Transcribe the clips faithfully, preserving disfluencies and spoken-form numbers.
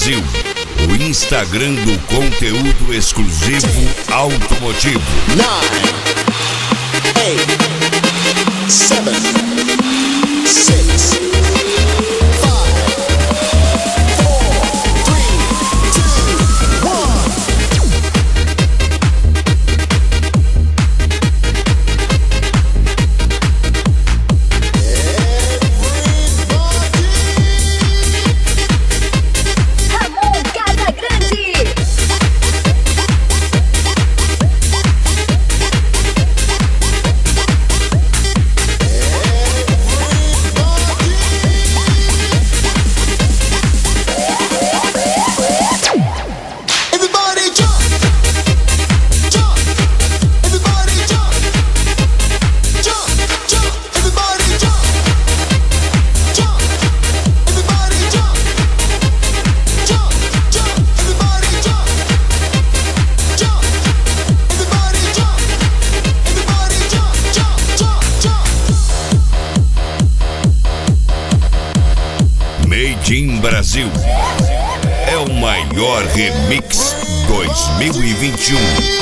Brasil, o Instagram do conteúdo exclusivo automotivo. nine, eight, seven, six, five, four, three, two, one. Ramon Casagrande. Everybody jump, jump, everybody jump, jump, jump, everybody jump, jump, everybody jump, jump, jump, everybody jump, jump, everybody jump, everybody jump, jump, jump, jump. Made in Brasil. É o maior remix dois mil e vinte e um.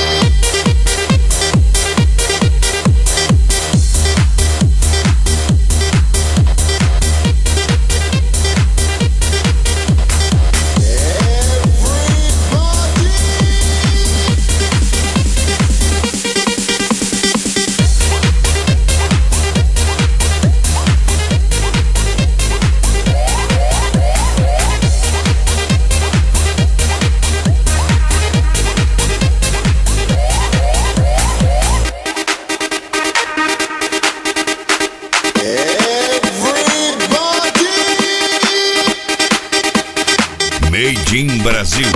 Made in Brasil.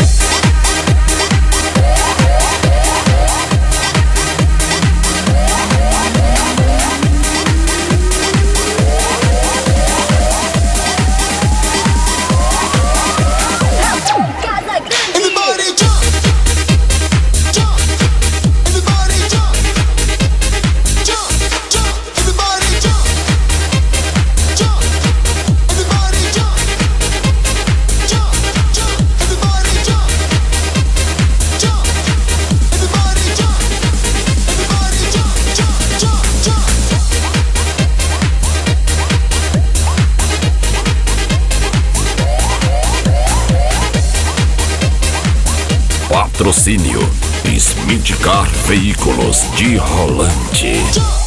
Ramon Casagrande. Everybody jump, jump, everybody jump, jump, jump, everybody jump, jump, everybody jump, jump, jump, everybody jump, jump, everybody jump, everybody jump, jump, jump, jump. Patrocínio Smith Car Veículos de Rolante. Jump.